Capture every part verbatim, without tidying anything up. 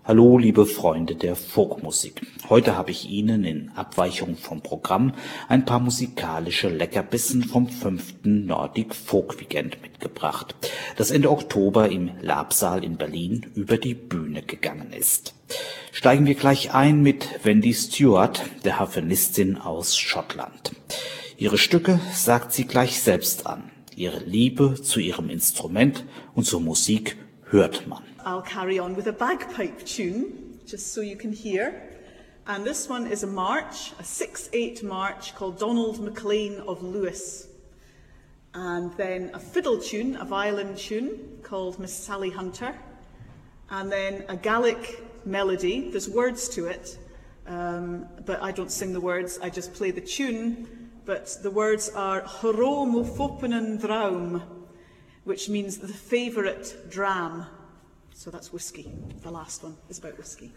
Hallo, liebe Freunde der Folkmusik. Heute habe ich Ihnen in Abweichung vom Programm ein paar musikalische Leckerbissen vom fünften Nordic Folk Weekend mitgebracht, das Ende Oktober im Labsaal in Berlin über die Bühne gegangen ist. Steigen wir gleich ein mit Wendy Stewart, der Harfenistin aus Schottland. Ihre Stücke sagt sie gleich selbst an. Ihre Liebe zu ihrem Instrument und zur Musik hört man. I'll carry on with a bagpipe tune, just so you can hear. And this one is a march, a six eight march called Donald MacLean of Lewis. And then a fiddle tune, a violin tune called Miss Sally Hunter. And then a Gaelic melody, there's words to it, um, but I don't sing the words, I just play the tune. But the words are Horo mo fopenan draum, which means the favourite dram. So that's whiskey. The last one is about whiskey.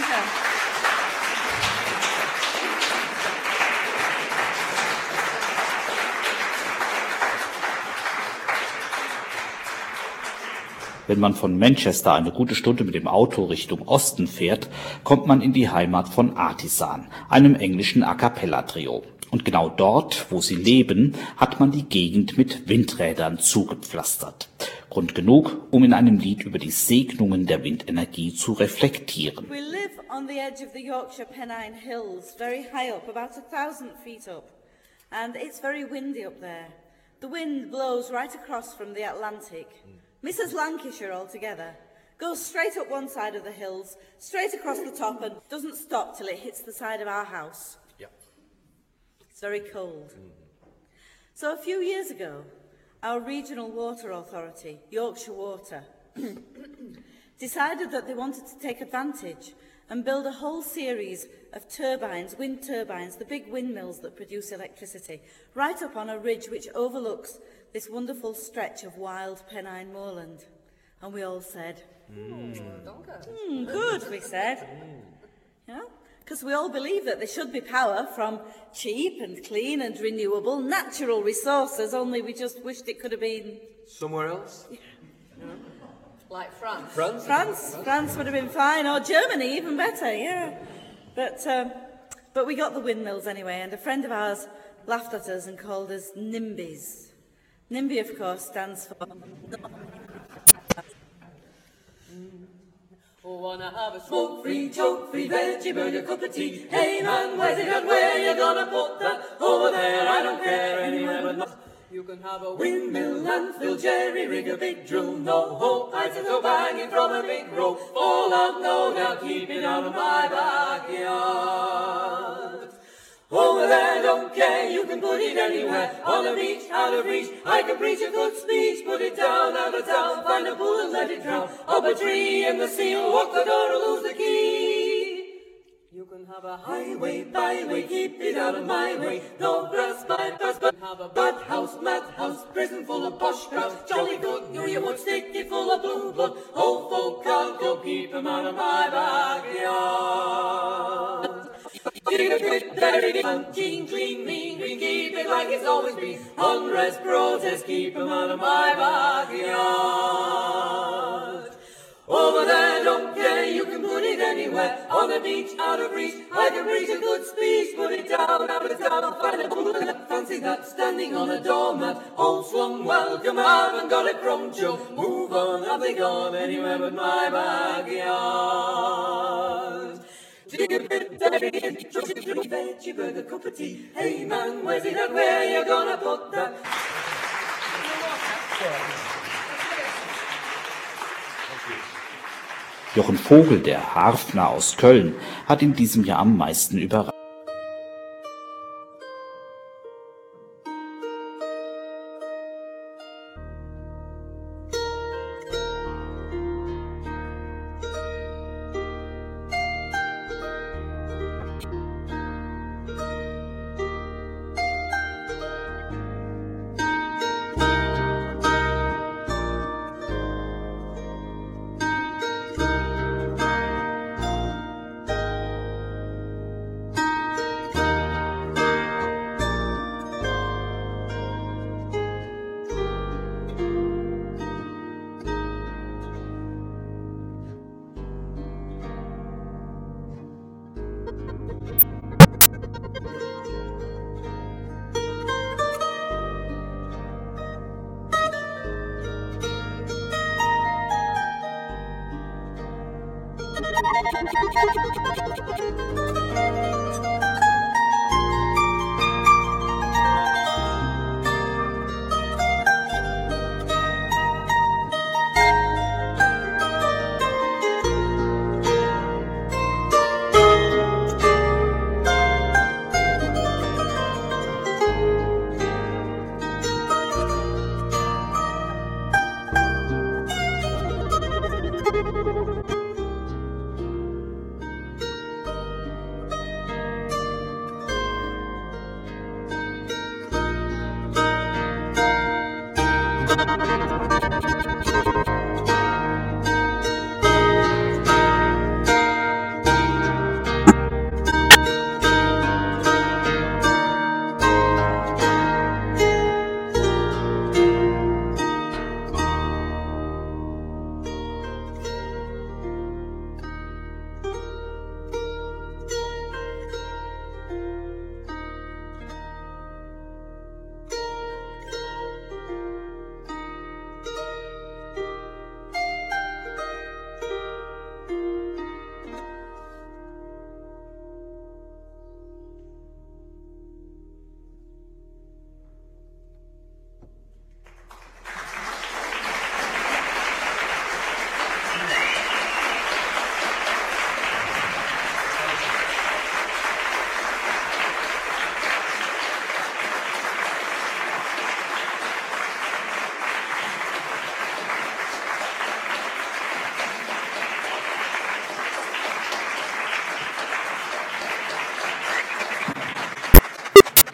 Danke. Wenn man von Manchester eine gute Stunde mit dem Auto Richtung Osten fährt, kommt man in die Heimat von Artisan, einem englischen A-cappella-Trio. Und genau dort, wo sie leben, hat man die Gegend mit Windrädern zugepflastert. Grund genug, um in einem Lied über die Segnungen der Windenergie zu reflektieren. We live on the edge of the Yorkshire Pennine Hills, very high up, about a thousand feet up. And it's very windy up there. The wind blows right across from the Atlantic. Missus Lancashire altogether goes straight up one side of the hills, straight across the top, and doesn't stop till it hits the side of our house. Yeah. It's very cold. Mm. So a few years ago, our regional water authority, Yorkshire Water, decided that they wanted to take advantage and build a whole series of turbines, wind turbines, the big windmills that produce electricity, right up on a ridge which overlooks this wonderful stretch of wild Pennine moorland. And we all said, mm. mm, good, we said. Mm. You know? Because we all believe that there should be power from cheap and clean and renewable natural resources, only we just wished it could have been... somewhere else? You know? Like France. France? France. France would have been fine, or Germany, even better, yeah. But, um, but we got the windmills anyway, and a friend of ours laughed at us and called us NIMBYs. NIMBY, of course, stands for... Oh, wanna have a smoke-free, choke-free, veggie burger, cup of tea. Hey man, where's it at? Where you gonna put that? Over there, I don't care, anywhere but not. You can have a windmill, landfill, jerry rig, a big drill, no hope. I said go banging from a big rope. Fall out, no, now keep it out of my backyard. Over there, don't care, you can put it anywhere. On a beach, out of reach, I can preach a good speech. Put it down, out of town, find a pool and let it drown. Up a tree in the seal, walk the door and lose the key. You can have a highway, byway, keep it out of my way. No grass, bypass, but have a bad house, mad house, prison full of posh crowds. Jolly good, knew you would stick it full of blue blood. Old folk can't go, keep them out of my backyard. Dig a pit, bury it, clean, clean, mean, green, keep it like it's always been. Unrest, protest, keep them out of my backyard. Over there, don't care, you can put it anywhere. On the beach, out of reach, I can preach a good speech. Put it down, out of town, find a pool and fancy that. Standing on a doormat, old slum, welcome, haven't got a crumb joke. Move on, have they gone anywhere but my backyard? Dig a bit, bury it, trust it through, veggie burger, cup of tea. Hey man, where's it at? Where you gonna put that? Jochen Vogel, der Harfner aus Köln, hat in diesem Jahr am meisten überrascht.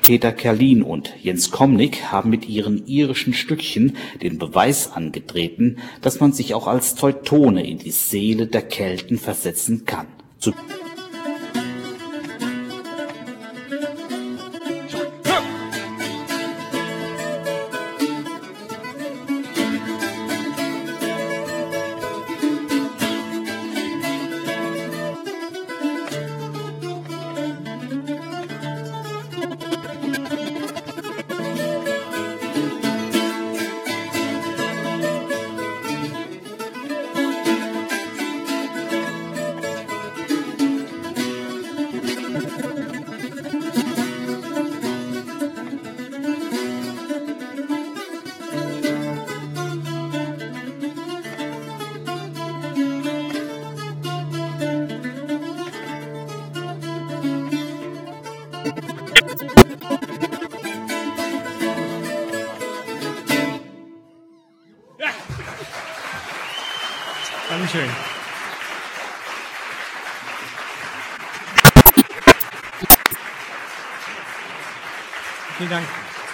Peter Kerlin und Jens Komnik haben mit ihren irischen Stückchen den Beweis angetreten, dass man sich auch als Teutone in die Seele der Kelten versetzen kann. Zu Dankeschön. Vielen Dank.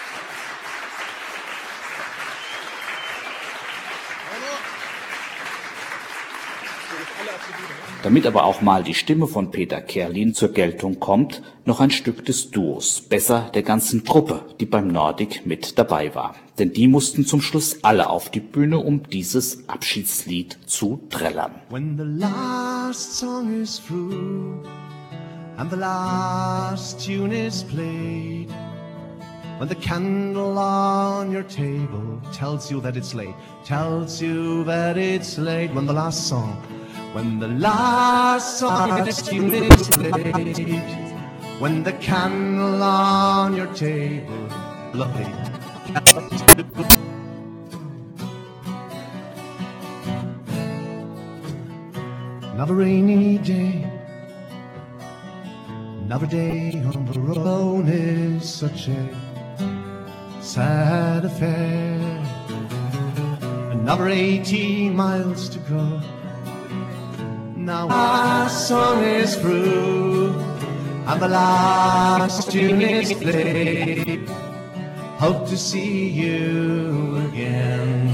Damit aber auch mal die Stimme von Peter Kerlin zur Geltung kommt, noch ein Stück des Duos, besser der ganzen Truppe, die beim Nordic mit dabei war. Denn die mussten zum Schluss alle auf die Bühne, um dieses Abschiedslied zu trällern. When the last song is through and the last tune is played, when the candle on your table tells you that it's late, tells you that it's late, when the last song When the last song is played, when the candle on your table, lovely. Another rainy day, another day on the road is such a sad affair. Another eighteen miles to go. Now our song is through and the last tune is played. Hope to see you again.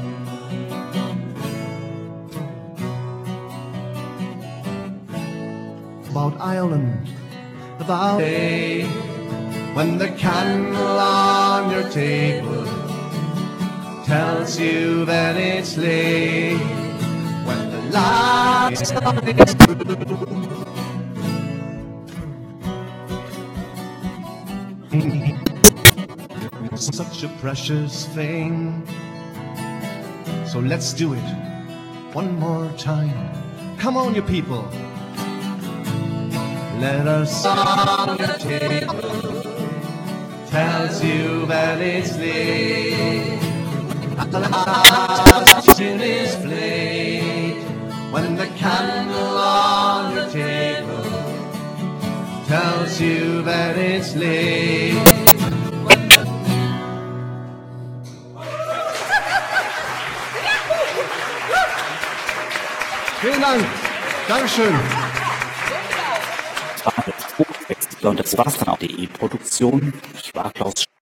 About Ireland, about day when the candle on your table tells you that it's late. When the last song is through, such a precious thing. So let's do it one more time. Come on, you people. Let our song on your table tells you that it's late. At the last tune is played. When the candle on your table tells you that it's late. Vielen Dank. Dankeschön. Und das war's dann auch, die E-Produktion. Ich war Klaus